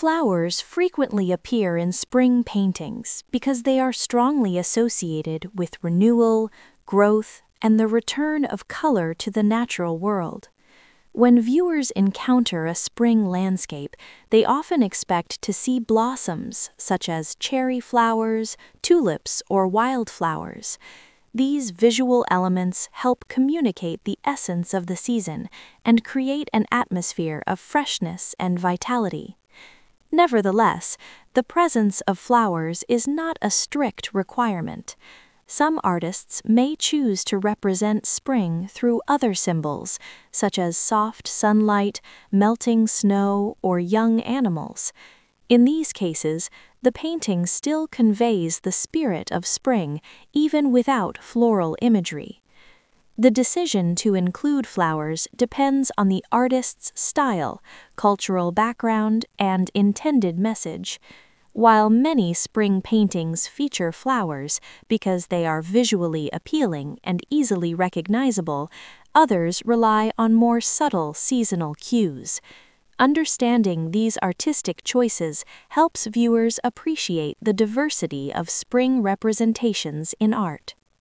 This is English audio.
Flowers frequently appear in spring paintings because they are strongly associated with renewal, growth, and the return of color to the natural world. When viewers encounter a spring landscape, they often expect to see blossoms such as cherry flowers, tulips, or wildflowers. These visual elements help communicate the essence of the season and create an atmosphere of freshness and vitality. Nevertheless, the presence of flowers is not a strict requirement. Some artists may choose to represent spring through other symbols, such as soft sunlight, melting snow, or young animals. In these cases, the painting still conveys the spirit of spring, even without floral imagery. The decision to include flowers depends on the artist's style, cultural background, and intended message. While many spring paintings feature flowers because they are visually appealing and easily recognizable, others rely on more subtle seasonal cues. Understanding these artistic choices helps viewers appreciate the diversity of spring representations in art.